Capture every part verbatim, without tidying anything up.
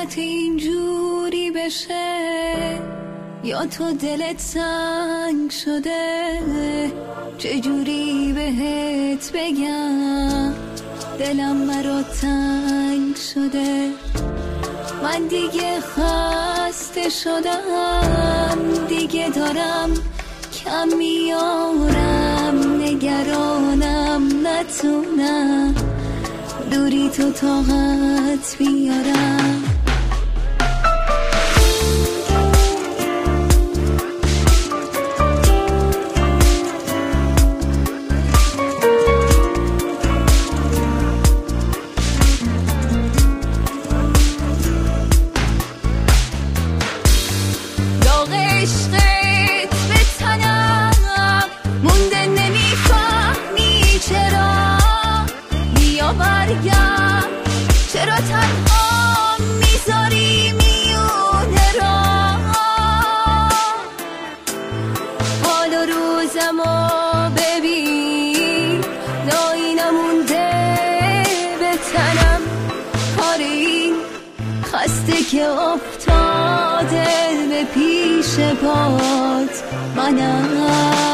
قسمت اینجوری بشه یا تو دلت سنگ شده، چجوری بهت بگم دلم مرا تنگ شده. من دیگه خسته شدم، دیگه دارم کم میارم، نگرانم نتونم دوری تو طاقت بیارم. چرا تنها میذاری میونه را، حال و روزمو ببین نایی نمونده به تنم، کار این خسته که افتاده به پیش پات منم.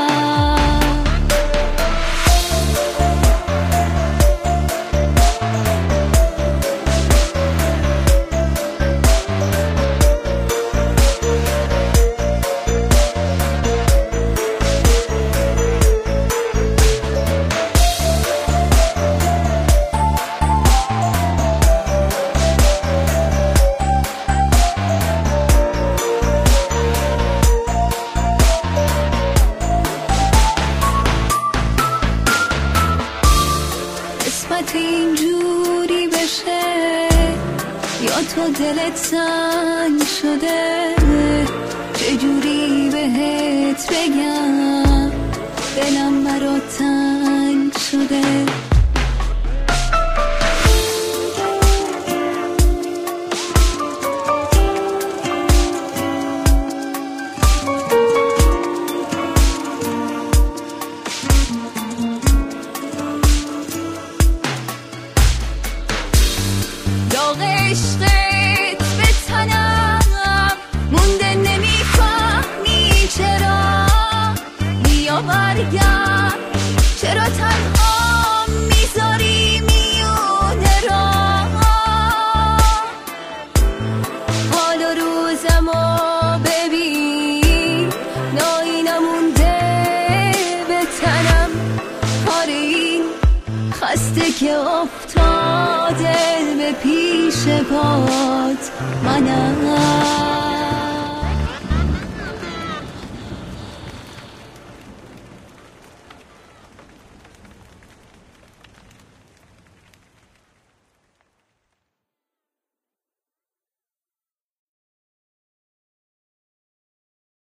قسمت اینجوری بشه یا تو دلت سنگ شده، چجوری بهت بگم دلم مرا تنگ شده. عشقت به تنم مونده، نمیفهمی چرا، بیا برگرد، چرا تنها میذاری میونه را، حال و روزمو ببین نایی نمونده به تنم، کار این خسته که افتاده به پیش پات منم.